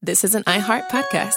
This is an iHeart podcast.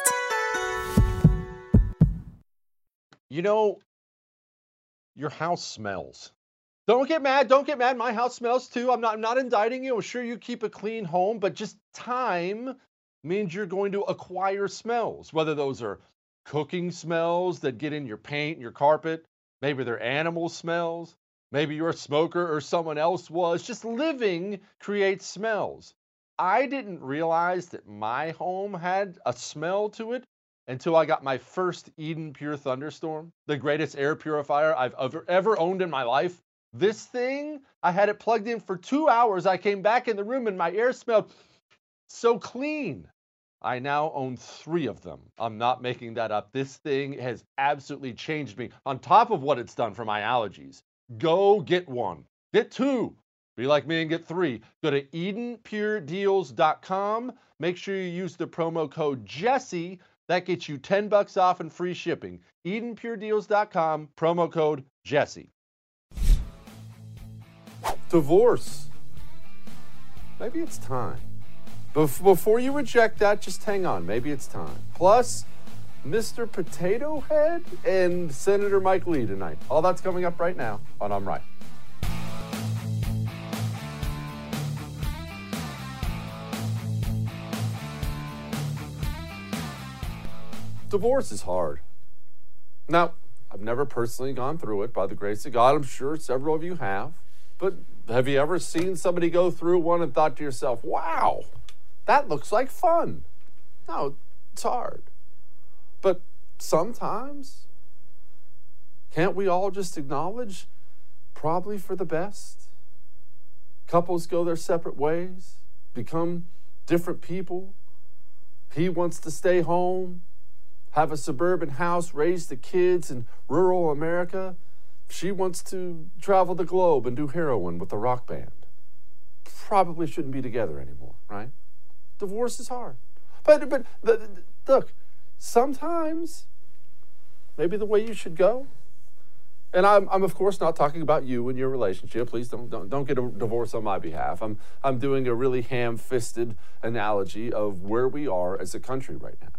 You know, your house smells. Don't get mad. Don't get mad. My house smells too. I'm not indicting you. I'm sure you keep a clean home, but just time means you're going to acquire smells, whether those are cooking smells that get in your paint, your carpet, maybe they're animal smells, maybe you're a smoker or someone else was. Just living creates smells. I didn't realize that my home had a smell to it until I got my first Eden Pure Thunderstorm, the greatest air purifier I've ever owned in my life. This thing, I had it plugged in for 2 hours. I came back in the room and my air smelled so clean. I now own 3 of them. I'm not making that up. This thing has absolutely changed me on top of what it's done for my allergies. Go get one. Get 2. Be like me and get 3. Go to EdenPureDeals.com. Make sure you use the promo code Jesse. That gets you $10 off and free shipping. EdenPureDeals.com, promo code Jesse. Divorce. Maybe it's time. Before you reject that, just hang on. Maybe it's time. Plus, Mr. Potato Head and Senator Mike Lee tonight. All that's coming up right now on I'm Right. Divorce is hard. Now, I've never personally gone through it, by the grace of God. I'm sure several of you have. But have you ever seen somebody go through one and thought to yourself, wow, that looks like fun? No, it's hard. But sometimes, can't we all just acknowledge probably for the best? Couples go their separate ways, become different people. He wants to stay home, have a suburban house, raise the kids in rural America. She wants to travel the globe and do heroin with a rock band. Probably shouldn't be together anymore, right? Divorce is hard. But look, sometimes maybe the way you should go, and I'm of course not talking about you and your relationship. Please don't get a divorce on my behalf. I'm doing a really ham-fisted analogy of where we are as a country right now.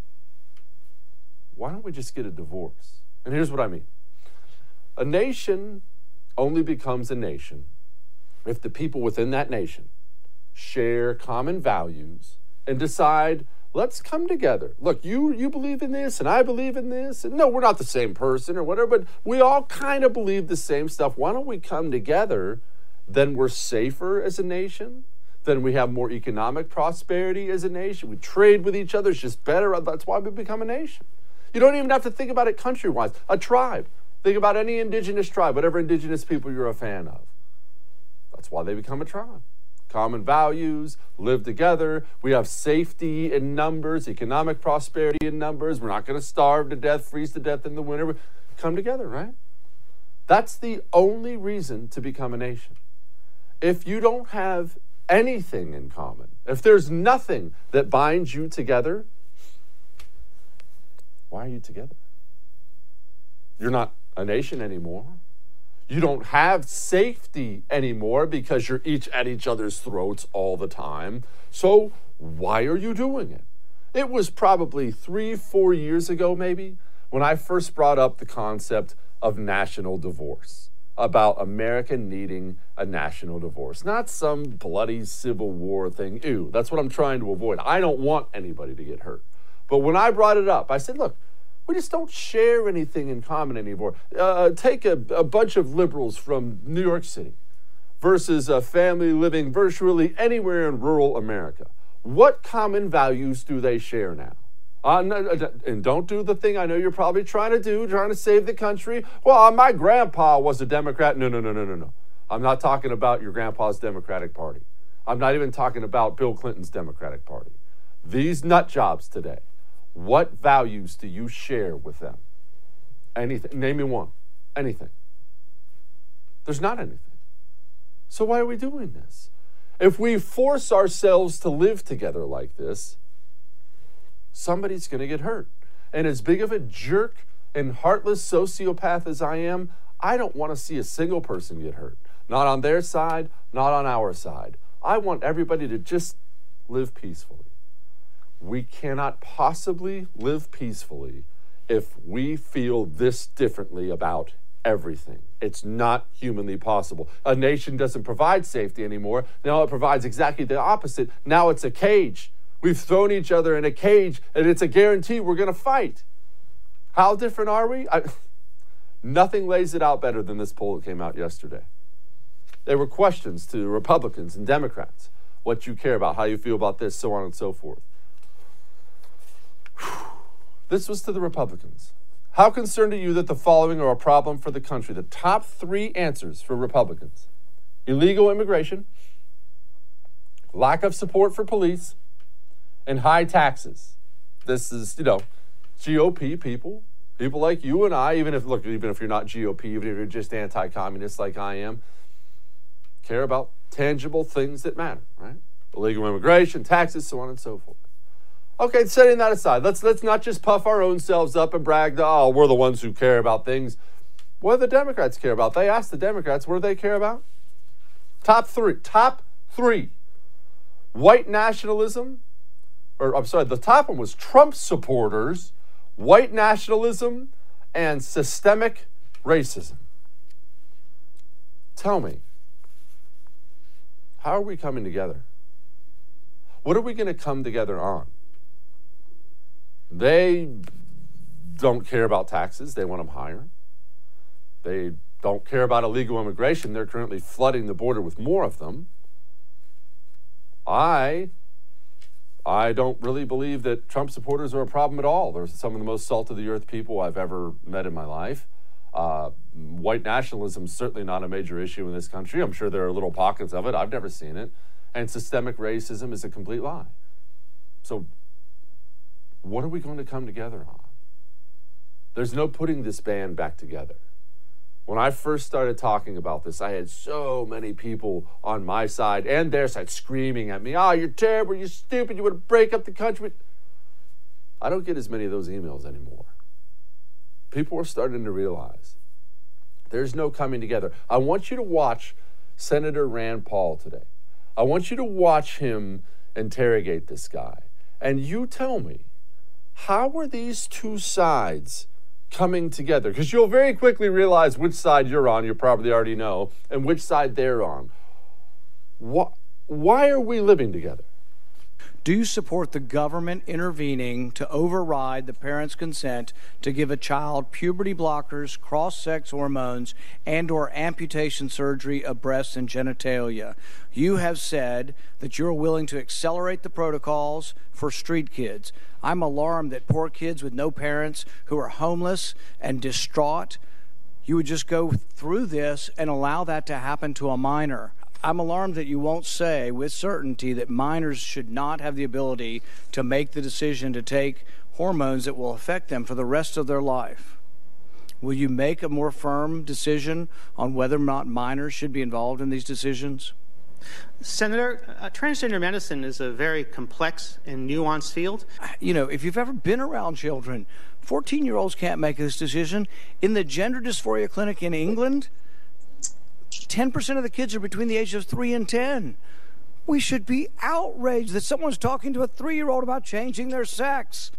Why don't we just get a divorce? And here's what I mean. A nation only becomes a nation if the people within that nation share common values and decide, let's come together. Look, you believe in this and I believe in this. And no, we're not the same person or whatever, but we all kind of believe the same stuff. Why don't we come together? Then we're safer as a nation. Then we have more economic prosperity as a nation. We trade with each other. It's just better. That's why we become a nation. You don't even have to think about it country-wise. A tribe. Think about any indigenous tribe, whatever indigenous people you're a fan of. That's why they become a tribe. Common values, live together. We have safety in numbers, economic prosperity in numbers. We're not going to starve to death, freeze to death in the winter. Come together, right? That's the only reason to become a nation. If you don't have anything in common, if there's nothing that binds you together, why are you together? You're not a nation anymore. You don't have safety anymore because you're each at each other's throats all the time. So why are you doing it? It was probably 3-4 years ago, maybe, when I first brought up the concept of national divorce, about America needing a national divorce, not some bloody Civil War thing. Ew, that's what I'm trying to avoid. I don't want anybody to get hurt. But when I brought it up, I said, look, we just don't share anything in common anymore. Take a bunch of liberals from New York City versus a family living virtually anywhere in rural America. What common values do they share now? And don't do the thing I know you're probably trying to do, trying to save the country. Well, my grandpa was a Democrat. No. I'm not talking about your grandpa's Democratic Party. I'm not even talking about Bill Clinton's Democratic Party. These nut jobs today. What values do you share with them? Anything. Name me one. Anything. There's not anything. So why are we doing this? If we force ourselves to live together like this, somebody's going to get hurt. And as big of a jerk and heartless sociopath as I am, I don't want to see a single person get hurt. Not on their side, not on our side. I want everybody to just live peacefully. we cannot possibly live peacefully if we feel this differently about everything. It's not humanly possible. A nation doesn't provide safety anymore. Now it provides exactly the opposite. Now it's a cage. We've thrown each other in a cage, and it's a guarantee we're going to fight. How different are we? Nothing lays it out better than this poll that came out yesterday. There were questions to Republicans and Democrats, what you care about, how you feel about this, so on and so forth. This was to the Republicans. How concerned are you that the following are a problem for the country? The top 3 answers for Republicans: illegal immigration, lack of support for police, and high taxes. This is, GOP people like you and I, even if you're not GOP, even if you're just anti-communist like I am, care about tangible things that matter, right? Illegal immigration, taxes, so on and so forth. Okay, setting that aside, let's not just puff our own selves up and brag that, we're the ones who care about things. What do the Democrats care about? They asked the Democrats, what do they care about? Top three. White nationalism, the top one was Trump supporters, white nationalism, and systemic racism. Tell me, how are we coming together? What are we going to come together on? They don't care about taxes. They want them higher. They don't care about illegal immigration. They're currently flooding the border with more of them. I don't really believe that Trump supporters are a problem at all. They're some of the most salt-of-the-earth people I've ever met in my life. White nationalism is certainly not a major issue in this country. I'm sure there are little pockets of it. I've never seen it. And systemic racism is a complete lie. So what are we going to come together on? There's no putting this band back together. When I first started talking about this, I had so many people on my side and their side screaming at me, you're terrible, you're stupid, you want to break up the country. I don't get as many of those emails anymore. People are starting to realize there's no coming together. I want you to watch Senator Rand Paul today. I want you to watch him interrogate this guy. And you tell me, how are these two sides coming together? Because you'll very quickly realize which side you're on, you probably already know, and which side they're on. Why are we living together? Do you support the government intervening to override the parent's consent to give a child puberty blockers, cross-sex hormones, and/or amputation surgery of breasts and genitalia? You have said that you're willing to accelerate the protocols for street kids. I'm alarmed that poor kids with no parents who are homeless and distraught, you would just go through this and allow that to happen to a minor. I'm alarmed that you won't say with certainty that minors should not have the ability to make the decision to take hormones that will affect them for the rest of their life. Will you make a more firm decision on whether or not minors should be involved in these decisions? Senator, transgender medicine is a very complex and nuanced field. If you've ever been around children, 14-year-olds can't make this decision. In the gender dysphoria clinic in England, 10% of the kids are between the ages of 3 and 10. We should be outraged that someone's talking to a 3-year-old about changing their sex.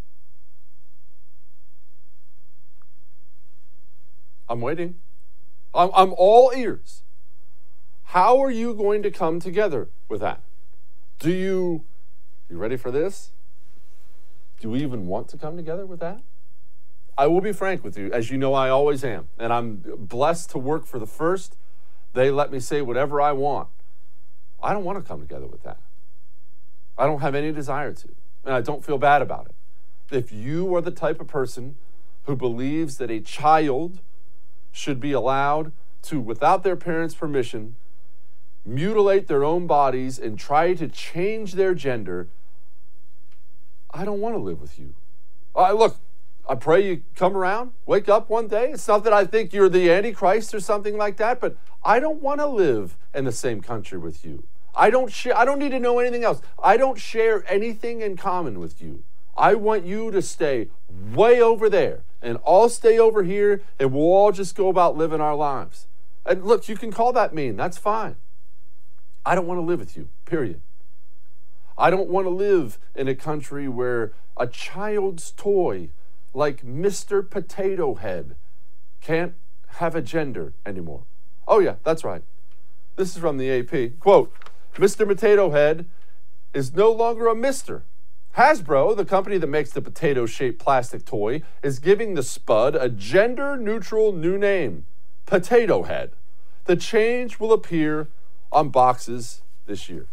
I'm waiting. I'm all ears. How are you going to come together with that? You ready for this? Do we even want to come together with that? I will be frank with you. As you know, I always am. And I'm blessed to work for the First. They let me say whatever I want. I don't want to come together with that. I don't have any desire to. And I don't feel bad about it. If you are the type of person who believes that a child should be allowed to, without their parents' permission, mutilate their own bodies and try to change their gender, I don't want to live with you. Look, I pray you come around, wake up one day. It's not that I think you're the Antichrist or something like that, but I don't want to live in the same country with you. I don't need to know anything else. I don't share anything in common with you. I want you to stay way over there, and I'll stay over here, and we'll all just go about living our lives. And look, you can call that mean. That's fine. I don't want to live with you, period. I don't want to live in a country where a child's toy like Mr. Potato Head can't have a gender anymore. Oh yeah, that's right. This is from the AP. Quote, Mr. Potato Head is no longer a Mr. Hasbro, the company that makes the potato-shaped plastic toy, is giving the Spud a gender-neutral new name, Potato Head. The change will appear on boxes this year.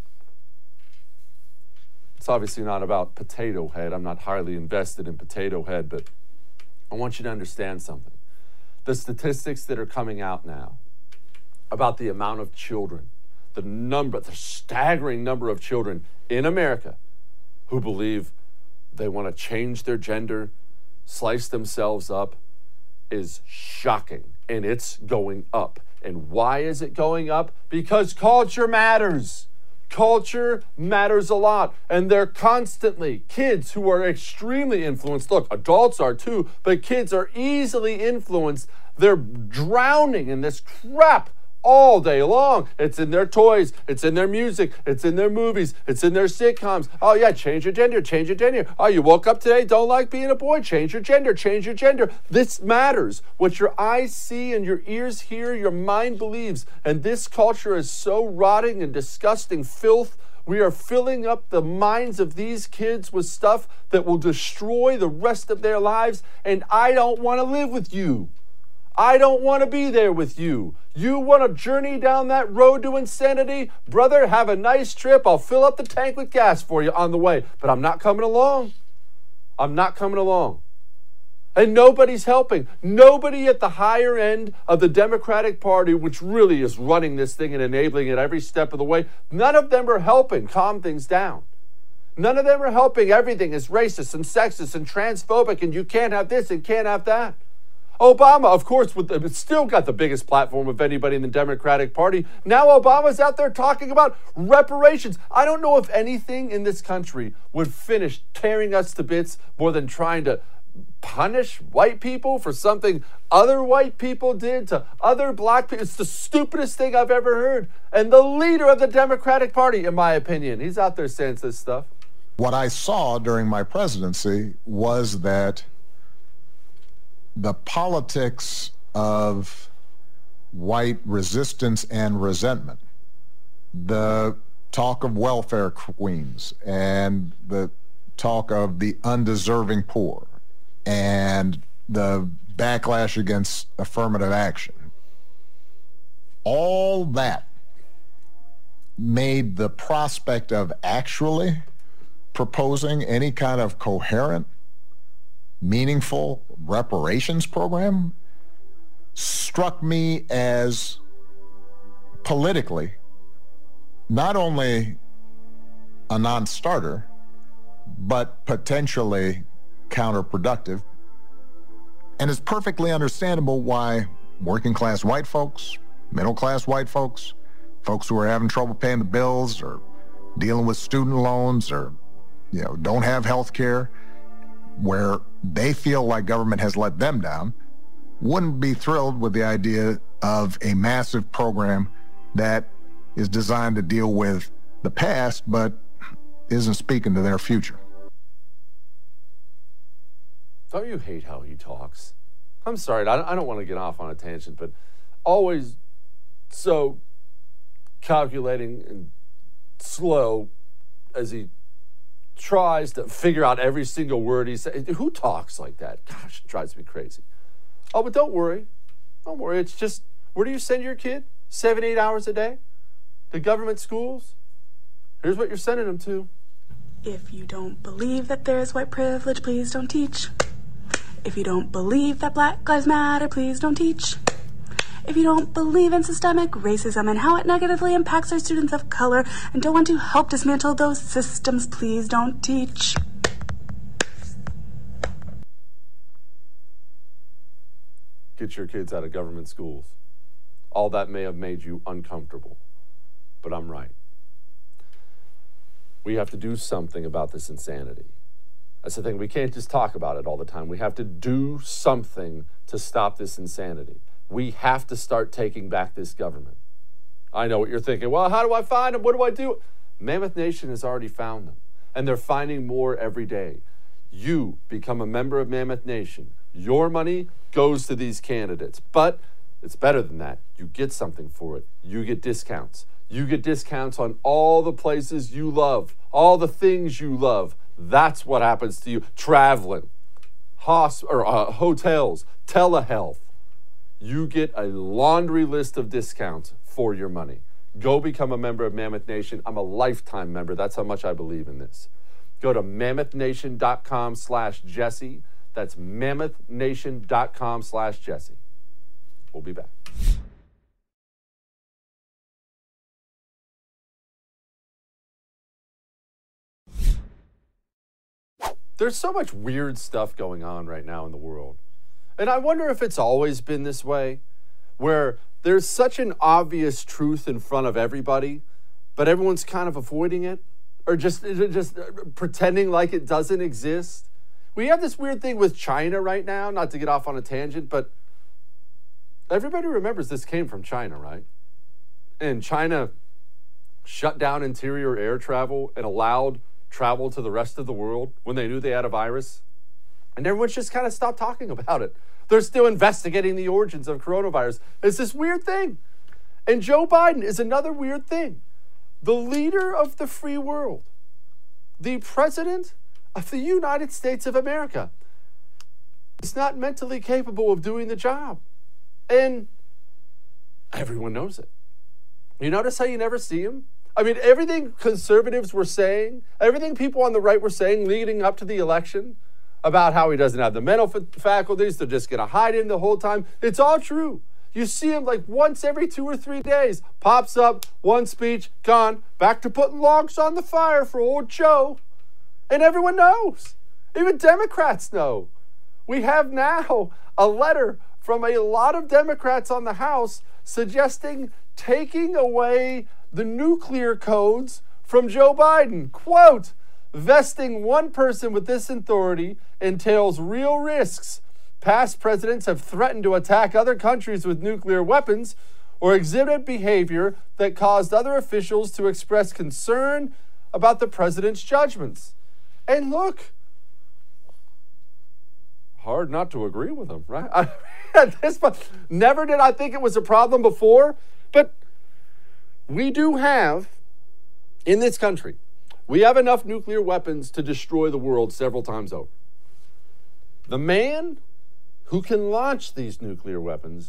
It's obviously not about Potato Head. I'm not highly invested in Potato Head, but I want you to understand something. The statistics that are coming out now about the amount of children, the staggering number of children in America who believe they want to change their gender, slice themselves up, is shocking, and it's going up. And why is it going up? Because culture matters. Culture matters a lot, and they're constantly, kids who are extremely influenced, look, adults are too, but kids are easily influenced. They're drowning in this crap all day long. It's in their toys, it's in their music, it's in their movies, it's in their sitcoms. Oh yeah, change your gender, change your gender. Oh, you woke up today, don't like being a boy, change your gender, change your gender. This matters. What your eyes see and your ears hear, your mind believes. And this culture is so rotting and disgusting filth. We are filling up the minds of these kids with stuff that will destroy the rest of their lives. And I don't want to live with you. I don't want to be there with you. You want to journey down that road to insanity? Brother, have a nice trip. I'll fill up the tank with gas for you on the way. But I'm not coming along. I'm not coming along. And nobody's helping. Nobody at the higher end of the Democratic Party, which really is running this thing and enabling it every step of the way, none of them are helping calm things down. None of them are helping. Everything is racist and sexist and transphobic, and you can't have this and can't have that. Obama, of course, still got the biggest platform of anybody in the Democratic Party. Now Obama's out there talking about reparations. I don't know if anything in this country would finish tearing us to bits more than trying to punish white people for something other white people did to other black people. It's the stupidest thing I've ever heard. And the leader of the Democratic Party, in my opinion, he's out there saying this stuff. What I saw during my presidency was that the politics of white resistance and resentment, the talk of welfare queens and the talk of the undeserving poor and the backlash against affirmative action, all that made the prospect of actually proposing any kind of coherent, meaningful reparations program struck me as politically not only a non-starter, but potentially counterproductive. And it's perfectly understandable why working class white folks, middle class white folks, folks who are having trouble paying the bills or dealing with student loans or, don't have health care, where they feel like government has let them down, wouldn't be thrilled with the idea of a massive program that is designed to deal with the past but isn't speaking to their future. Don't you hate how he talks? I'm sorry, I don't want to get off on a tangent, but always so calculating and slow as he tries to figure out every single word he says. Who talks like that? Gosh, it drives me crazy. Oh, but don't worry. Don't worry. It's just, where do you send your kid? 7-8 hours a day? To government schools? Here's what you're sending them to. If you don't believe that there is white privilege, please don't teach. If you don't believe that Black Lives Matter, please don't teach. If you don't believe in systemic racism and how it negatively impacts our students of color and don't want to help dismantle those systems, please don't teach. Get your kids out of government schools. All that may have made you uncomfortable, but I'm right. We have to do something about this insanity. That's the thing. We can't just talk about it all the time. We have to do something to stop this insanity. We have to start taking back this government. I know what you're thinking. Well, how do I find them? What do I do? Mammoth Nation has already found them, and they're finding more every day. You become a member of Mammoth Nation. Your money goes to these candidates, but it's better than that. You get something for it. You get discounts. You get discounts on all the places you love, all the things you love. That's what happens to you. Traveling, hotels, telehealth. You get a laundry list of discounts for your money. Go become a member of Mammoth Nation. I'm a lifetime member. That's how much I believe in this. Go to mammothnation.com/Jesse. That's mammothnation.com/Jesse. We'll be back. There's so much weird stuff going on right now in the world. And I wonder if it's always been this way, where there's such an obvious truth in front of everybody, but everyone's kind of avoiding it or just pretending like it doesn't exist. We have this weird thing with China right now, not to get off on a tangent, but everybody remembers this came from China, right? And China shut down interior air travel and allowed travel to the rest of the world when they knew they had a virus. And everyone's just kind of stopped talking about it. They're still investigating the origins of coronavirus. It's this weird thing. And Joe Biden is another weird thing. The leader of the free world, the president of the United States of America, is not mentally capable of doing the job. And everyone knows it. You notice how you never see him? I mean, everything conservatives were saying, everything people on the right were saying leading up to the election about how he doesn't have the mental faculties, they're just going to hide him the whole time. It's all true. You see him like once every 2 or 3 days. Pops up, one speech, gone, back to putting logs on the fire for old Joe. And everyone knows. Even Democrats know. We have now a letter from a lot of Democrats on the House suggesting taking away the nuclear codes from Joe Biden. Quote, vesting one person with this authority entails real risks. Past presidents have threatened to attack other countries with nuclear weapons or exhibited behavior that caused other officials to express concern about the president's judgments. And look, hard not to agree with him, right? At this point, never did I think it was a problem before, but we do have, in this country, we have enough nuclear weapons to destroy the world several times over. The man who can launch these nuclear weapons,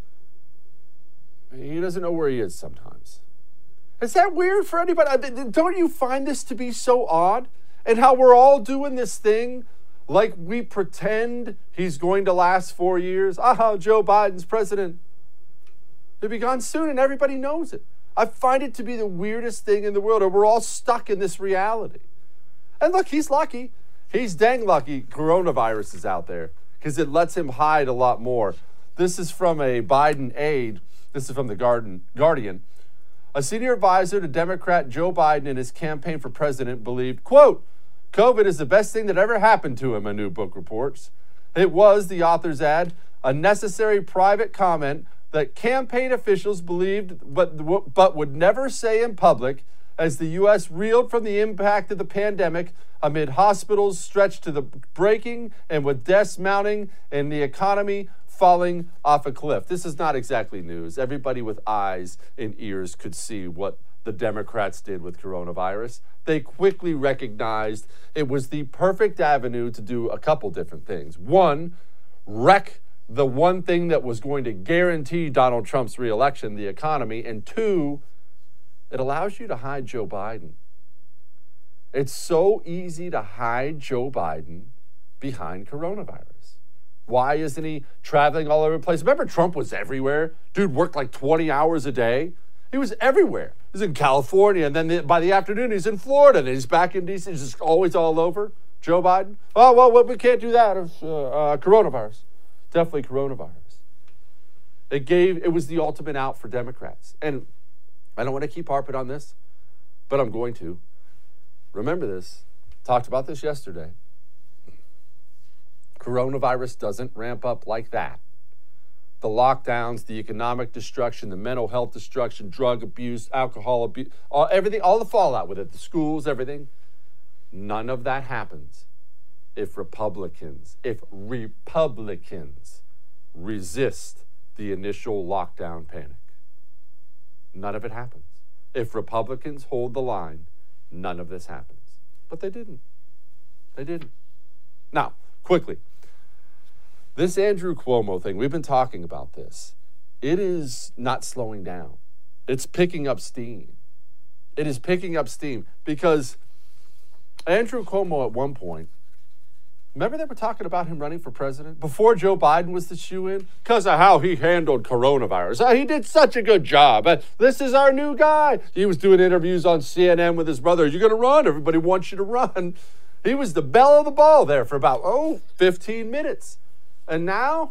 he doesn't know where he is sometimes. Is that weird for anybody? Don't you find this to be so odd? And how we're all doing this thing like we pretend he's going to last 4 years. Joe Biden's president. He'll be gone soon and everybody knows it. I find it to be the weirdest thing in the world, and we're all stuck in this reality. And look, he's lucky. He's dang lucky coronavirus is out there because it lets him hide a lot more. This is from a Biden aide. This is from the Guardian. A senior advisor to Democrat Joe Biden in his campaign for president believed, quote, COVID is the best thing that ever happened to him, a new book reports. It was, the authors add, a necessary private comment that campaign officials believed but would never say in public as the U.S. reeled from the impact of the pandemic amid hospitals stretched to the breaking and with deaths mounting and the economy falling off a cliff. This is not exactly news. Everybody with eyes and ears could see what the Democrats did with coronavirus. They quickly recognized it was the perfect avenue to do a couple different things. One, wreck the one thing that was going to guarantee Donald Trump's reelection, the economy. And two, it allows you to hide Joe Biden. It's so easy to hide Joe Biden behind coronavirus. Why isn't he traveling all over the place? Remember, Trump was everywhere. Dude worked like 20 hours a day. He was everywhere. He was in California, and then by the afternoon, he's in Florida, and he's back in D.C. He's just always all over. Joe Biden. Oh, well, we can't do that. It's coronavirus. Definitely coronavirus. It was the ultimate out for Democrats. And I don't want to keep harping on this, but I'm going to. Remember this. Talked about this yesterday. Coronavirus doesn't ramp up like that. the lockdowns, the economic destruction, the mental health destruction, drug abuse, alcohol abuse, everything, all the fallout with it, the schools, everything. None of that happens if Republicans resist the initial lockdown panic. None of it happens. If Republicans hold the line, none of this happens. But they didn't. They didn't. Now, quickly, this Andrew Cuomo thing, we've been talking about this. It is not slowing down. It's picking up steam. It is picking up steam because Andrew Cuomo at one point, remember they were talking about him running for president before Joe Biden was the shoo-in? Because of how he handled coronavirus. He did such a good job. This is our new guy. He was doing interviews on CNN with his brother. You're going to run? Everybody wants you to run. He was the belle of the ball there for about, 15 minutes. And now,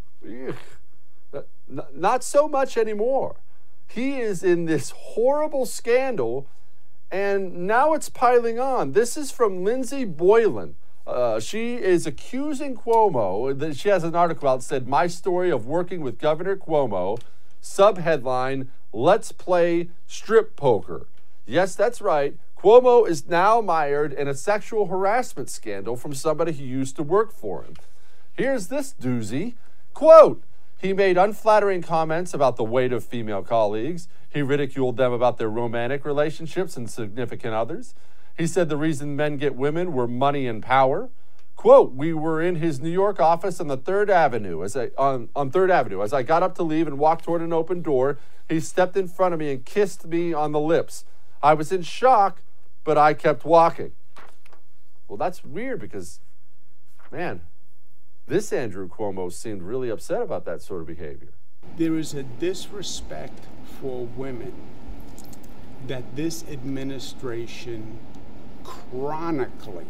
not so much anymore. He is in this horrible scandal, and now it's piling on. This is from Lindsey Boylan. She is accusing Cuomo. She has an article out that said, "My story of working with Governor Cuomo." Subheadline, "Let's play strip poker." Yes, that's right. Cuomo is now mired in a sexual harassment scandal from somebody who used to work for him. Here's this doozy. Quote, "He made unflattering comments about the weight of female colleagues. He ridiculed them about their romantic relationships and significant others. He said the reason men get women were money and power. Quote, "We were in his New York office on the 3rd Avenue. On 3rd Avenue. As I got up to leave and walked toward an open door, he stepped in front of me and kissed me on the lips. I was in shock, but I kept walking." Well, that's weird because, man, this Andrew Cuomo seemed really upset about that sort of behavior. There is a disrespect for women that this administration chronically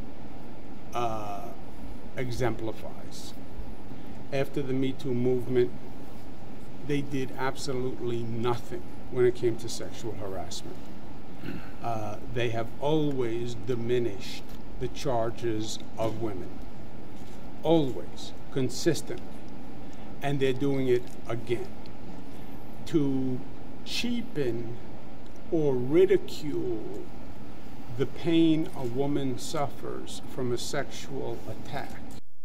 exemplifies. After the Me Too movement, they did absolutely nothing when it came to sexual harassment. They have always diminished the charges of women. Always, consistently. And they're doing it again. To cheapen or ridicule the pain a woman suffers from a sexual attack.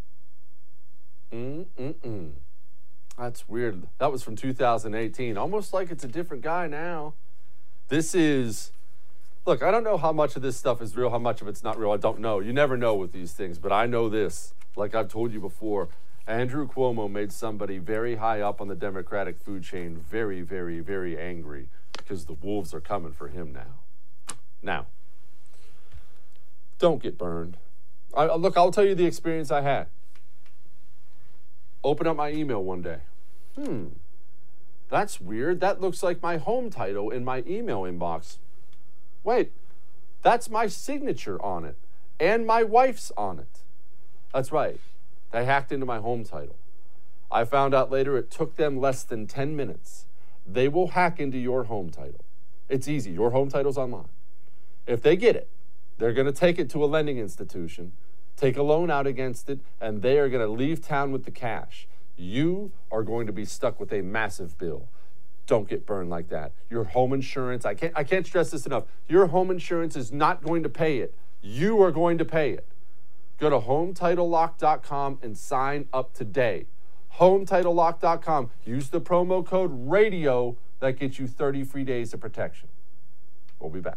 That's weird. That was from 2018. Almost like it's a different guy now. This is, look, I don't know how much of this stuff is real, how much of it's not real. I don't know. You never know with these things, but I know this. Like I've told you before, Andrew Cuomo made somebody very high up on the Democratic food chain very, very, very angry because the wolves are coming for him now. Now, don't get burned. Look, I'll tell you the experience I had. Open up my email one day. That's weird. That looks like my home title in my email inbox. Wait, that's my signature on it and my wife's on it. That's right. They hacked into my home title. I found out later it took them less than 10 minutes. They will hack into your home title. It's easy. Your home title's online. If they get it, they're going to take it to a lending institution, take a loan out against it, and they are going to leave town with the cash. You are going to be stuck with a massive bill. Don't get burned like that. Your home insurance, I can't stress this enough. Your home insurance is not going to pay it. You are going to pay it. Go to HomeTitleLock.com and sign up today. HomeTitleLock.com. Use the promo code RADIO. That gets you 30 free days of protection. We'll be back.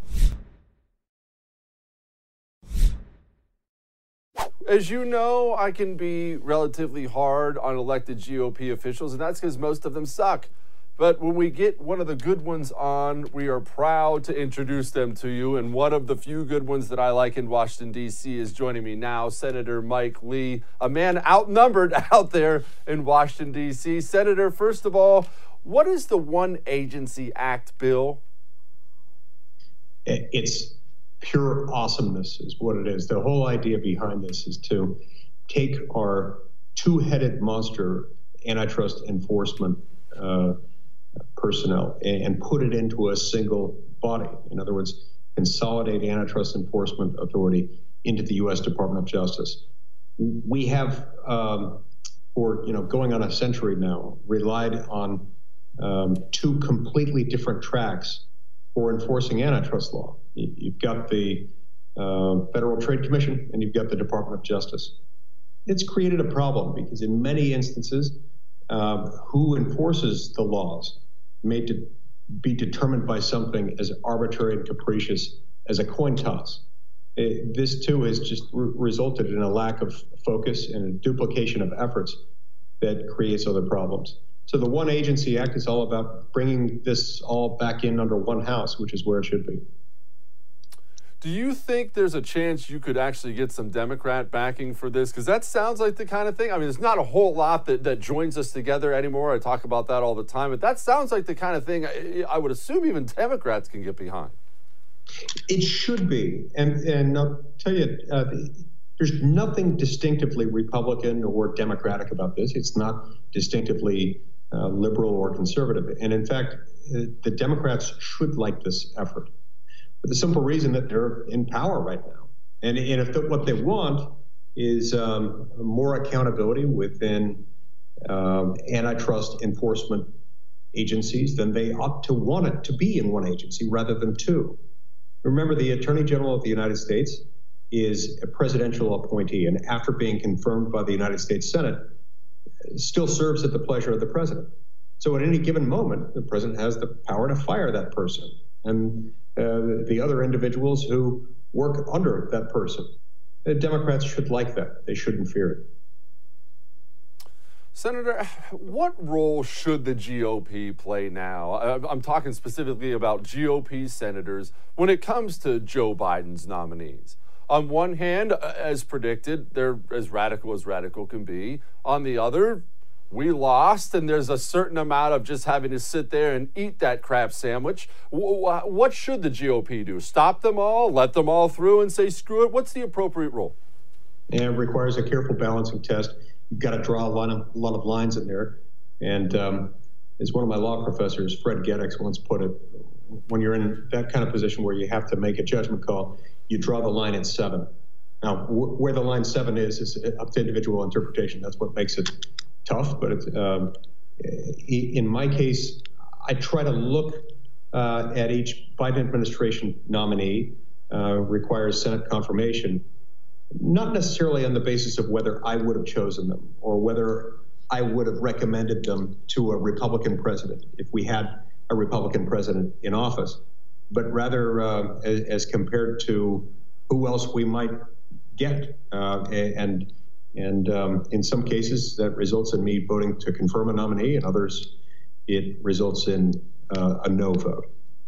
As you know, I can be relatively hard on elected GOP officials, and that's because most of them suck. But when we get one of the good ones on, we are proud to introduce them to you. And one of the few good ones that I like in Washington, D.C. is joining me now, Senator Mike Lee, a man outnumbered out there in Washington, D.C. Senator, first of all, what is the One Agency Act bill? It's pure awesomeness is what it is. The whole idea behind this is to take our two-headed monster antitrust enforcement personnel and put it into a single body. In other words, consolidate antitrust enforcement authority into the U.S. Department of Justice. We have for going on a century now, relied on two completely different tracks for enforcing antitrust law. You've got the Federal Trade Commission and you've got the Department of Justice. It's created a problem because in many instances, who enforces the laws may be determined by something as arbitrary and capricious as a coin toss. This too has just resulted in a lack of focus and a duplication of efforts that creates other problems. So the One Agency Act is all about bringing this all back in under one house, which is where it should be. Do you think there's a chance you could actually get some Democrat backing for this? Because that sounds like the kind of thing, I mean, there's not a whole lot that joins us together anymore. I talk about that all the time, but that sounds like the kind of thing I would assume even Democrats can get behind. It should be. And I'll tell you, there's nothing distinctively Republican or Democratic about this. It's not distinctively liberal or conservative. And in fact, the Democrats should like this effort, for the simple reason that they're in power right now. And if what they want is more accountability within antitrust enforcement agencies, then they ought to want it to be in one agency rather than two. Remember, the Attorney General of the United States is a presidential appointee, and after being confirmed by the United States Senate, still serves at the pleasure of the president. So at any given moment, the president has the power to fire that person and the other individuals who work under that person. The Democrats should like that. They shouldn't fear it. Senator, what role should the GOP play now? I'm talking specifically about GOP senators when it comes to Joe Biden's nominees. On one hand, as predicted, they're as radical can be. On the other, we lost, and there's a certain amount of just having to sit there and eat that crab sandwich. What should the GOP do? Stop them all, let them all through, and say, screw it? What's the appropriate role? And it requires a careful balancing test. You've got to draw a lot of lines in there. And as one of my law professors, Fred Geddix, once put it, when you're in that kind of position where you have to make a judgment call, you draw the line at 7. Now, where the line 7 is up to individual interpretation. That's what makes it tough. But it's, in my case, I try to look at each Biden administration nominee, requires Senate confirmation, not necessarily on the basis of whether I would have chosen them or whether I would have recommended them to a Republican president if we had a Republican president in office, but rather as compared to who else we might get. And in some cases, that results in me voting to confirm a nominee. In others, it results in a no vote.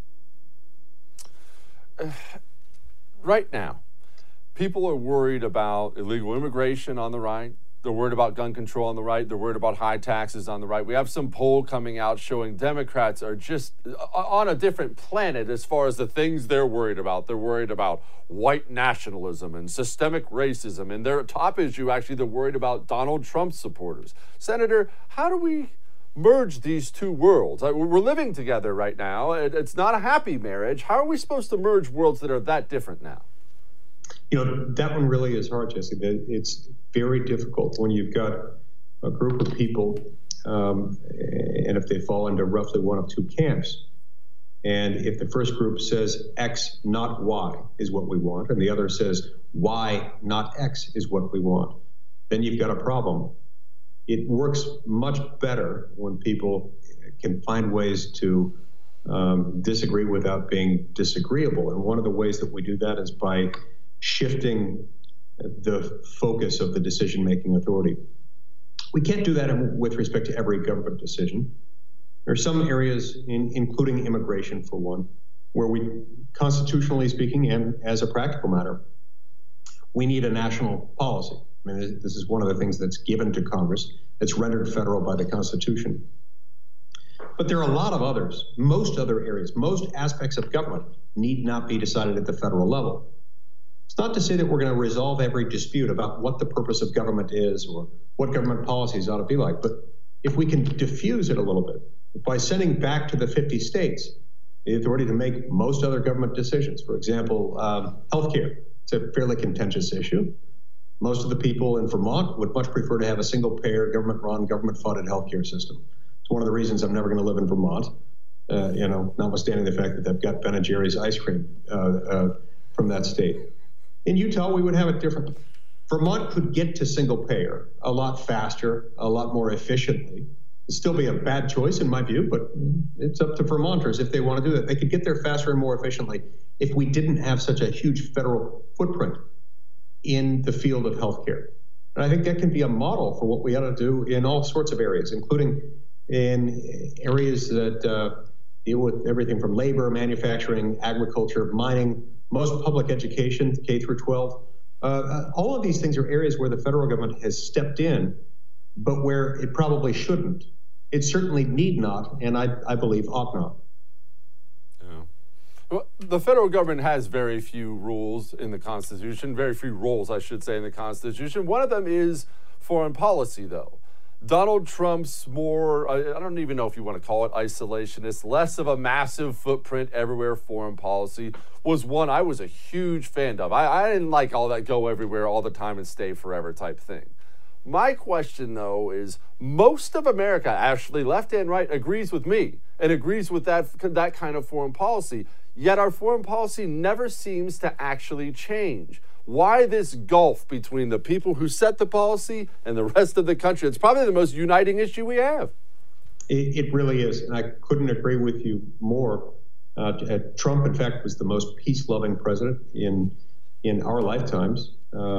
Right now, people are worried about illegal immigration on the right. They're worried about gun control on the right. They're worried about high taxes on the right. We have some poll coming out showing Democrats are just on a different planet as far as the things they're worried about. They're worried about white nationalism and systemic racism. And their top issue, actually, they're worried about Donald Trump supporters. Senator, how do we merge these two worlds? We're living together right now. It's not a happy marriage. How are we supposed to merge worlds that are that different now? You know, that one really is hard, Jesse. It's very difficult when you've got a group of people, and if they fall into roughly one of two camps. And if the first group says X, not Y, is what we want, and the other says Y, not X, is what we want, then you've got a problem. It works much better when people can find ways to disagree without being disagreeable. And one of the ways that we do that is by shifting the focus of the decision-making authority. We can't do that with respect to every government decision. There are some areas, including immigration for one, where we, constitutionally speaking, and as a practical matter, we need a national policy. I mean, this is one of the things that's given to Congress, that's rendered federal by the Constitution. But there are a lot of others. Most other areas, most aspects of government need not be decided at the federal level. It's not to say that we're going to resolve every dispute about what the purpose of government is or what government policies ought to be like. But if we can diffuse it a little bit by sending back to the 50 states the authority to make most other government decisions, for example, healthcare, it's a fairly contentious issue. Most of the people in Vermont would much prefer to have a single-payer, government-run, government-funded healthcare system. It's one of the reasons I'm never going to live in Vermont, notwithstanding the fact that they've got Ben & Jerry's ice cream from that state. In Utah, we would have it differently. Vermont could get to single-payer a lot faster, a lot more efficiently. It'd still be a bad choice in my view, but it's up to Vermonters if they want to do that. They could get there faster and more efficiently if we didn't have such a huge federal footprint in the field of healthcare. And I think that can be a model for what we ought to do in all sorts of areas, including in areas that deal with everything from labor, manufacturing, agriculture, mining, most public education, K through 12. All of these things are areas where the federal government has stepped in, but where it probably shouldn't. It certainly need not, and I believe ought not. Yeah. Well, the federal government has very few rules in the Constitution, very few roles, I should say, in the Constitution. One of them is foreign policy, though. Donald Trump's more, I don't even know if you want to call it isolationist, less of a massive footprint everywhere foreign policy was one I was a huge fan of. I didn't like all that go everywhere all the time and stay forever type thing. My question, though, is most of America, actually left and right, agrees with me and agrees with that kind of foreign policy, yet our foreign policy never seems to actually change. Why this gulf between the people who set the policy and the rest of the country? It's probably the most uniting issue we have. It really is, and I couldn't agree with you more. Trump, in fact, was the most peace-loving president in our lifetimes.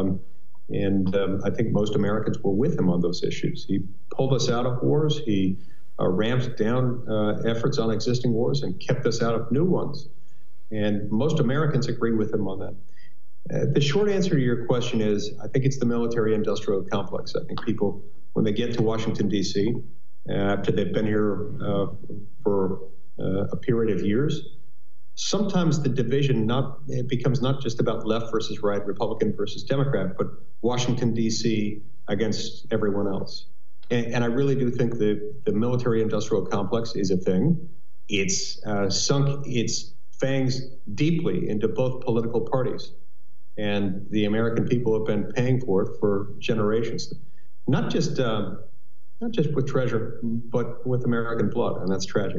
I think most Americans were with him on those issues. He pulled us out of wars. He ramped down efforts on existing wars and kept us out of new ones. And most Americans agree with him on that. The short answer to your question is, I think it's the military-industrial complex. I think people, when they get to Washington, D.C., after they've been here for a period of years, sometimes the division it becomes not just about left versus right, Republican versus Democrat, but Washington, D.C. against everyone else. And I really do think the military-industrial complex is a thing. It's sunk its fangs deeply into both political parties. And the American people have been paying for it for generations, not just with treasure, but with American blood, and that's tragic.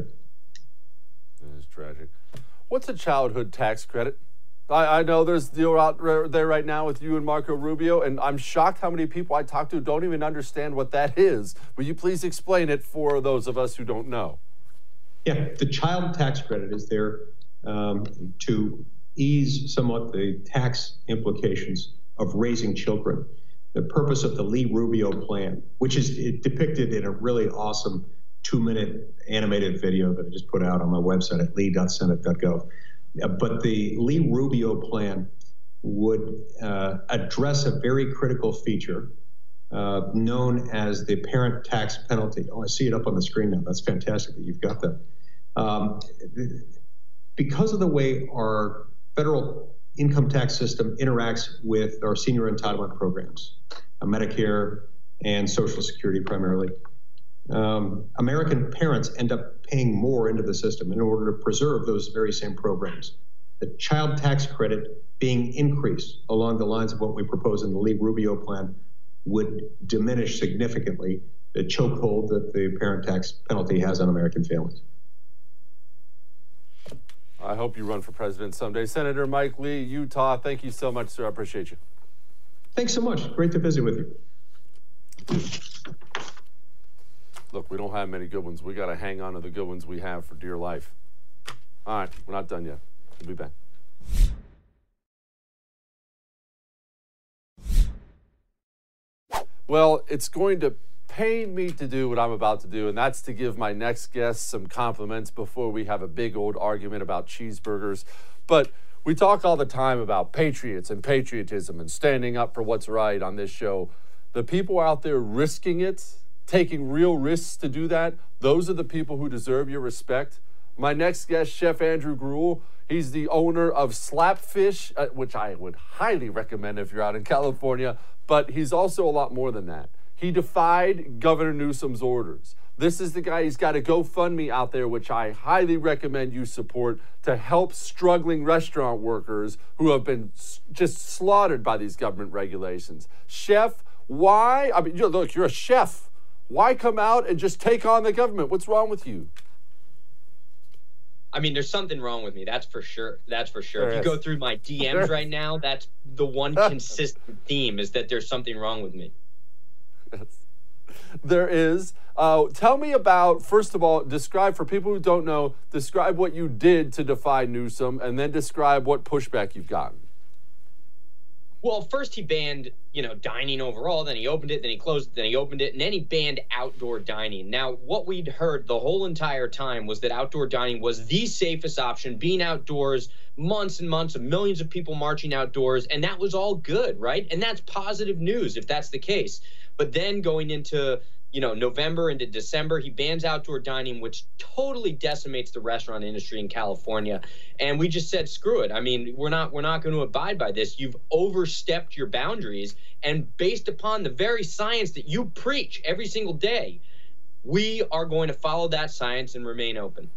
It is tragic. What's a childhood tax credit? I know there's a deal out there right now with you and Marco Rubio, and I'm shocked how many people I talk to don't even understand what that is. Will you please explain it for those of us who don't know? Yeah, the child tax credit is there to ease somewhat the tax implications of raising children. The purpose of the Lee Rubio plan, which is depicted in a really awesome 2-minute animated video that I just put out on my website at lee.senate.gov. But the Lee Rubio plan would address a very critical feature known as the parent tax penalty. Oh, I see it up on the screen now. That's fantastic that you've got that. Because of the way our federal income tax system interacts with our senior entitlement programs, Medicare and Social Security primarily, American parents end up paying more into the system in order to preserve those very same programs. The child tax credit being increased along the lines of what we propose in the Lee Rubio plan would diminish significantly the chokehold that the parent tax penalty has on American families. I hope you run for president someday. Senator Mike Lee, Utah, thank you so much, sir. I appreciate you. Thanks so much. Great to visit with you. Look, we don't have many good ones. We got to hang on to the good ones we have for dear life. All right, we're not done yet. We'll be back. Well, it's going to pain me to do what I'm about to do, and that's to give my next guest some compliments before we have a big old argument about cheeseburgers. But we talk all the time about patriots and patriotism and standing up for what's right on this show. The people out there risking it, taking real risks to do that, those are the people who deserve your respect. My next guest, Chef Andrew Gruel, he's the owner of Slapfish, which I would highly recommend if you're out in California, but he's also a lot more than that. He defied Governor Newsom's orders, This is the guy. He's got a GoFundMe out there, which I highly recommend you support, to help struggling restaurant workers who have been just slaughtered by these government regulations. Chef, why? I mean, look, you're a chef. Why come out and just take on the government? What's wrong with you? I mean, there's something wrong with me. That's for sure. That's for sure. If you go through my DMs right now, that's the one consistent theme, is that there's something wrong with me. Yes. There is. Tell me about, first of all, describe, for people who don't know, describe what you did to defy Newsom, and then describe what pushback you've gotten. Well, first he banned, dining overall, then he opened it, then he closed it, then he opened it, and then he banned outdoor dining. Now, what we'd heard the whole entire time was that outdoor dining was the safest option, being outdoors, months and months of millions of people marching outdoors, and that was all good, right? And that's positive news if that's the case. But then going into November into December, he bans outdoor dining, which totally decimates the restaurant industry in California. And we just said, screw it. I mean, we're not going to abide by this. You've overstepped your boundaries. And based upon the very science that you preach every single day, we are going to follow that science and remain open.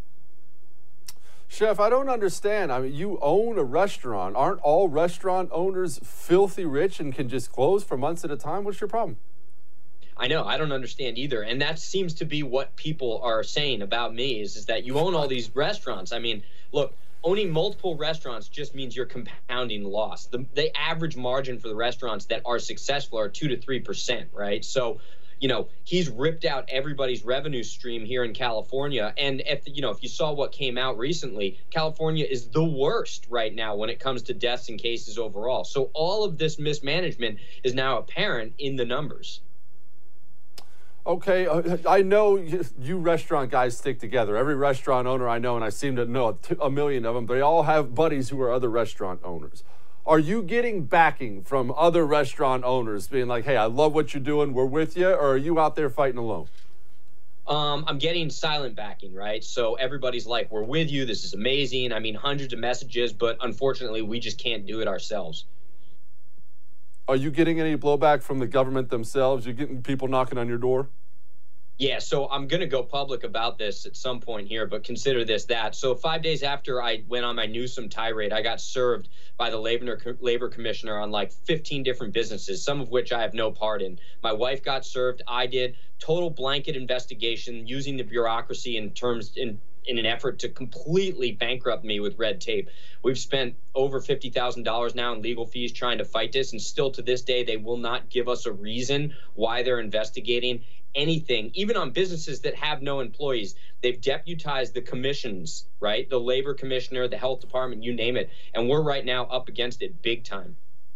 Chef, I don't understand. I mean, you own a restaurant. Aren't all restaurant owners filthy rich and can just close for months at a time? What's your problem? I know. I don't understand either. And that seems to be what people are saying about me is that you own all these restaurants. I mean, look, owning multiple restaurants just means you're compounding loss. The average margin for the restaurants that are successful are 2 to 3%, right? So, he's ripped out everybody's revenue stream here in California. And if you saw what came out recently, California is the worst right now when it comes to deaths and cases overall. So all of this mismanagement is now apparent in the numbers. Okay, I know you restaurant guys stick together. Every restaurant owner I know, and I seem to know a million of them, they all have buddies who are other restaurant owners. Are you getting backing from other restaurant owners being like, hey, I love what you're doing, we're with you, or are you out there fighting alone? I'm getting silent backing, right? So everybody's like, we're with you, this is amazing. I mean, hundreds of messages, but unfortunately, we just can't do it ourselves. Are you getting any blowback from the government themselves? You're getting people knocking on your door? Yeah, so I'm going to go public about this at some point here, but consider this that. So 5 days after I went on my Newsom tirade, I got served by the labor commissioner on like 15 different businesses, some of which I have no part in. My wife got served. I did. Total blanket investigation using the bureaucracy in an effort to completely bankrupt me with red tape. We've spent over $50,000 now in legal fees trying to fight this, and still to this day, they will not give us a reason why they're investigating anything, even on businesses that have no employees. They've deputized the commissions, right? The labor commissioner, the health department, you name it. And we're right now up against it big time.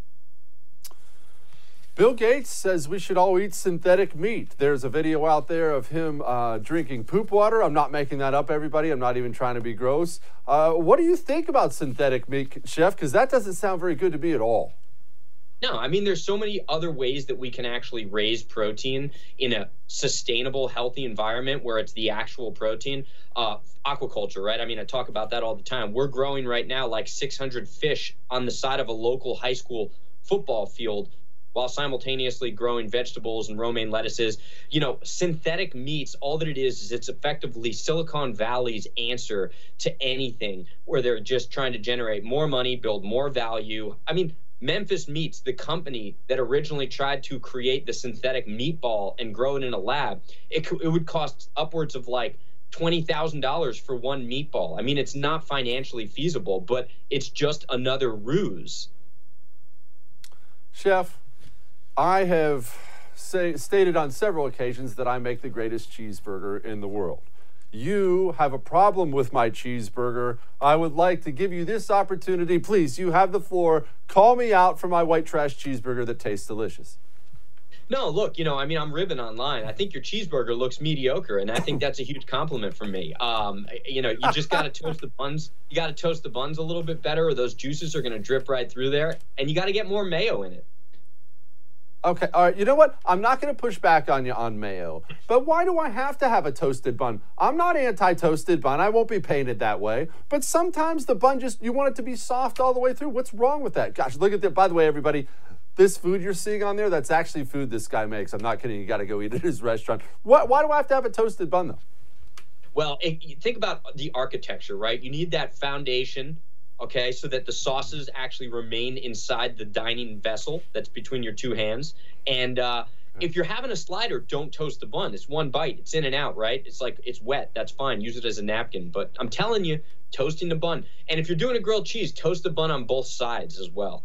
Bill Gates says we should all eat synthetic meat. There's a video out there of him drinking poop water. I'm not making that up, everybody. I'm not even trying to be gross. What do you think about synthetic meat, Chef? Because that doesn't sound very good to me at all. No, I mean, there's so many other ways that we can actually raise protein in a sustainable, healthy environment where it's the actual protein. Aquaculture, right? I mean, I talk about that all the time. We're growing right now like 600 fish on the side of a local high school football field while simultaneously growing vegetables and romaine lettuces. Synthetic meats, all that it is it's effectively Silicon Valley's answer to anything where they're just trying to generate more money, build more value. I mean, Memphis Meats, the company that originally tried to create the synthetic meatball and grow it in a lab, it would cost upwards of like $20,000 for one meatball. I mean, it's not financially feasible, but it's just another ruse. Chef, I have stated on several occasions that I make the greatest cheeseburger in the world. You have a problem with my cheeseburger. I would like to give you this opportunity. Please, you have the floor. Call me out for my white trash cheeseburger that tastes delicious. No, look, I'm ribbing online. I think your cheeseburger looks mediocre, and I think that's a huge compliment from me. You just got to toast the buns. You got to toast the buns a little bit better, or those juices are going to drip right through there, and you got to get more mayo in it. Okay, all right, you know what? I'm not going to push back on you on mayo, but why do I have to have a toasted bun? I'm not anti-toasted bun. I won't be painted that way, but sometimes the bun you want it to be soft all the way through. What's wrong with that? Gosh, look at that. By the way, everybody, this food you're seeing on there, that's actually food this guy makes. I'm not kidding. You got to go eat at his restaurant. Why do I have to have a toasted bun, though? Well, think about the architecture, right? You need that foundation, okay, so that the sauces actually remain inside the dining vessel that's between your two hands. And if you're having a slider, don't toast the bun. It's one bite. It's in and out, right? It's like, it's wet. That's fine. Use it as a napkin. But I'm telling you, toasting the bun. And if you're doing a grilled cheese, toast the bun on both sides as well.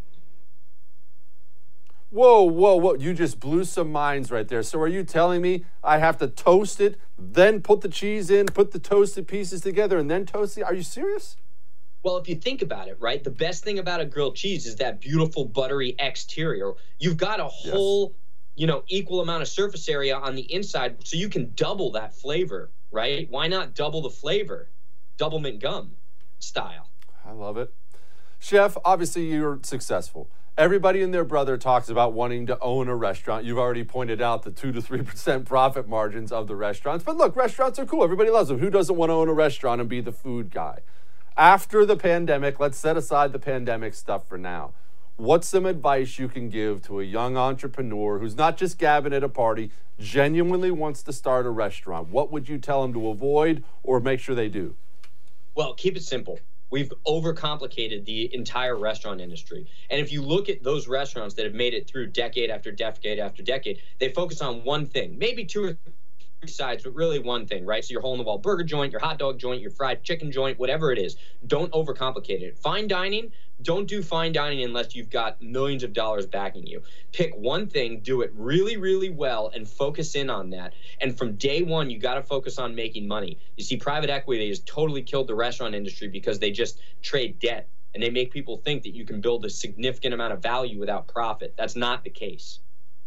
Whoa. You just blew some minds right there. So are you telling me I have to toast it, then put the cheese in, put the toasted pieces together, and then toast it? Are you serious? Well, if you think about it, right, the best thing about a grilled cheese is that beautiful buttery exterior. You've got a whole, equal amount of surface area on the inside, so you can double that flavor, right? Why not double the flavor? Doublemint gum style. I love it. Chef, obviously you're successful. Everybody and their brother talks about wanting to own a restaurant. You've already pointed out the 2 to 3% profit margins of the restaurants. But look, restaurants are cool. Everybody loves them. Who doesn't want to own a restaurant and be the food guy? After the pandemic, let's set aside the pandemic stuff for now. What's some advice you can give to a young entrepreneur who's not just gabbing at a party, genuinely wants to start a restaurant? What would you tell them to avoid or make sure they do? Well, keep it simple. We've overcomplicated the entire restaurant industry. And if you look at those restaurants that have made it through decade after decade after decade, they focus on one thing, maybe two or three sides, but really one thing, right? So your hole-in-the-wall burger joint, your hot dog joint, your fried chicken joint, whatever it is, don't overcomplicate it. Fine dining, don't do fine dining unless you've got millions of dollars backing you. Pick one thing, do it really, really well, and focus in on that. And from day one, you got to focus on making money. You see, private equity has totally killed the restaurant industry because they just trade debt, and they make people think that you can build a significant amount of value without profit. That's not the case.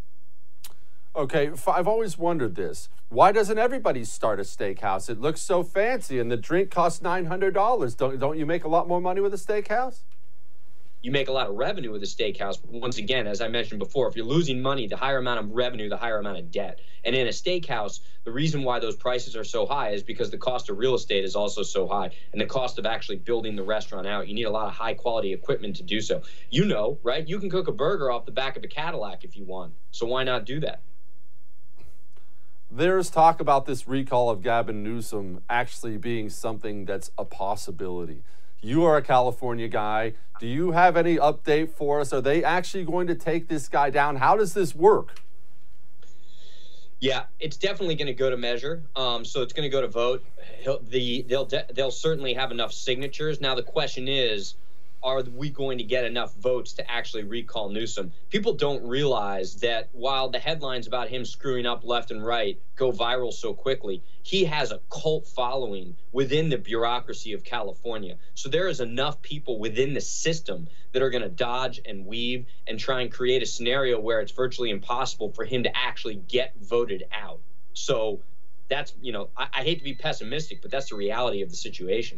Okay, I've always wondered this. Why doesn't everybody start a steakhouse? It looks so fancy, and the drink costs $900. Don't you make a lot more money with a steakhouse? You make a lot of revenue with a steakhouse. But once again, as I mentioned before, if you're losing money, the higher amount of revenue, the higher amount of debt. And in a steakhouse, the reason why those prices are so high is because the cost of real estate is also so high, and the cost of actually building the restaurant out. You need a lot of high quality equipment to do so. You know, right? You can cook a burger off the back of a Cadillac if you want. So why not do that? There's talk about this recall of Gavin Newsom actually being something that's a possibility. You are a California guy. Do you have any update for us? Are they actually going to take this guy down? How does this work? Yeah, it's definitely going to go to measure. So it's going to go to vote. They'll certainly have enough signatures. Now the question is, are we going to get enough votes to actually recall Newsom? People don't realize that while the headlines about him screwing up left and right go viral so quickly, he has a cult following within the bureaucracy of California. So there is enough people within the system that are going to dodge and weave and try and create a scenario where it's virtually impossible for him to actually get voted out. So that's, I hate to be pessimistic, but that's the reality of the situation.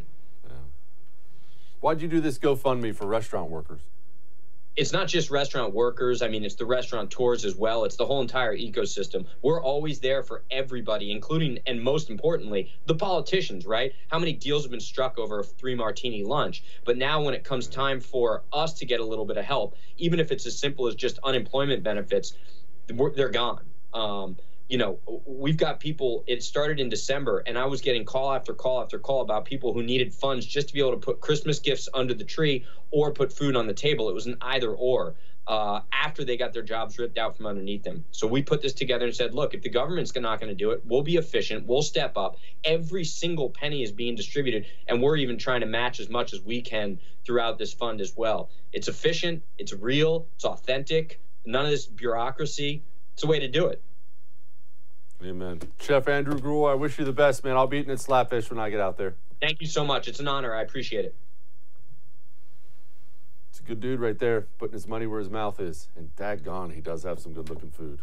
Why'd you do this GoFundMe for restaurant workers? It's not just restaurant workers. I mean, it's the restaurateurs as well. It's the whole entire ecosystem. We're always there for everybody, including, and most importantly, the politicians, right? How many deals have been struck over a 3-martini lunch? But now when it comes time for us to get a little bit of help, even if it's as simple as just unemployment benefits, they're gone. We've got people, it started in December, and I was getting call after call after call about people who needed funds just to be able to put Christmas gifts under the tree or put food on the table. It was an either or after they got their jobs ripped out from underneath them. So we put this together and said, look, if the government's not going to do it, we'll be efficient, we'll step up. Every single penny is being distributed, and we're even trying to match as much as we can throughout this fund as well. It's efficient, it's real, it's authentic, none of this bureaucracy. It's a way to do it. Amen. Chef Andrew Grewal, I wish you the best, man. I'll be eating at Slapfish when I get out there. Thank you so much. It's an honor. I appreciate it. It's a good dude right there, putting his money where his mouth is. And daggone, he does have some good-looking food.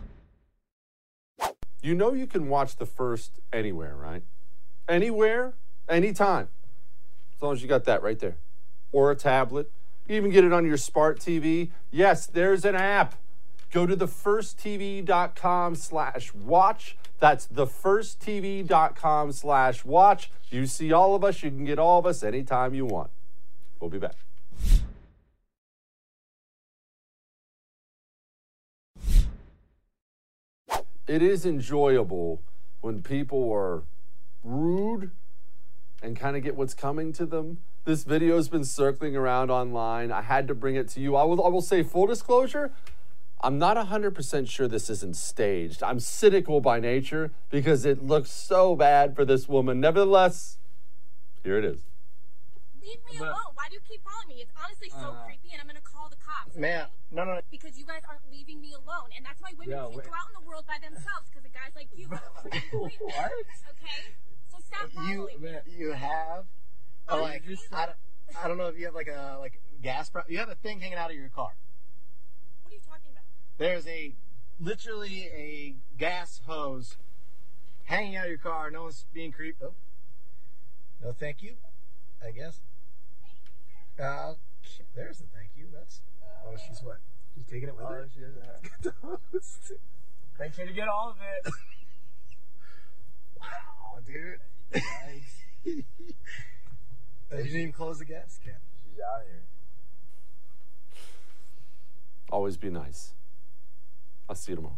You know you can watch The First anywhere, right? Anywhere, anytime. As long as you got that right there. Or a tablet. You even get it on your smart TV. Yes, there's an app. Go to thefirsttv.com/watch. That's thefirsttv.com/watch. You see all of us. You can get all of us anytime you want. We'll be back. it is enjoyable when people are rude and kind of get what's coming to them. This video has been circling around online. I had to bring it to you. I will say, full disclosure, I'm not 100% sure this isn't staged. I'm cynical by nature because it looks so bad for this woman. Nevertheless, here it is. Leave me alone. Why do you keep following me? It's honestly so creepy, and I'm going to call the cops. Man, okay? no. Because you guys aren't leaving me alone, and that's why women can't go out in the world by themselves, because of guys like you. What? Okay? So stop following me. You have? Oh, like, I don't know if you have like gas. You have a thing hanging out of your car. What are you talking about? There's literally a gas hose hanging out of your car. No one's being creeped. Oh. No, thank you, I guess. There's the thank you. That's. Oh, she's what? She's taking it with her? She doesn't have. Make sure to get all of it. Wow, dude. Nice. You didn't even close the gas cap. She's out here. Always be nice. I'll see you tomorrow.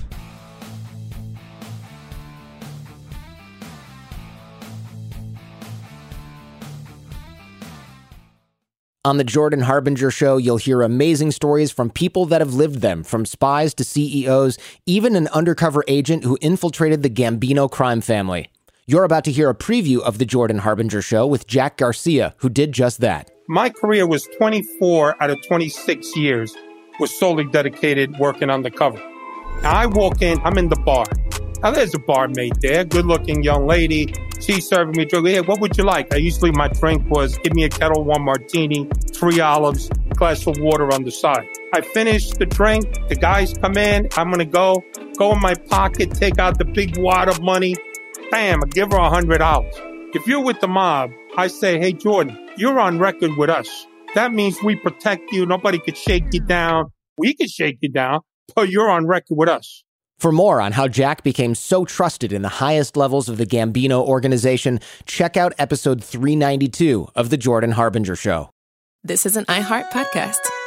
On the Jordan Harbinger Show, you'll hear amazing stories from people that have lived them, from spies to CEOs, even an undercover agent who infiltrated the Gambino crime family. You're about to hear a preview of the Jordan Harbinger Show with Jack Garcia, who did just that. My career was 24 out of 26 years was solely dedicated working undercover. Now I walk in, I'm in the bar. Now there's a barmaid there, good-looking young lady. She's serving me a drink. Hey, what would you like? Usually my drink was give me a Kettle One martini, 3 olives, glass of water on the side. I finish the drink. The guys come in. I'm going to go in my pocket, take out the big wad of money. Bam, I give her $100. If you're with the mob, I say, hey, Jordan, you're on record with us. That means we protect you. Nobody could shake you down. We could shake you down, but you're on record with us. For more on how Jack became so trusted in the highest levels of the Gambino organization, check out episode 392 of The Jordan Harbinger Show. This is an iHeart podcast.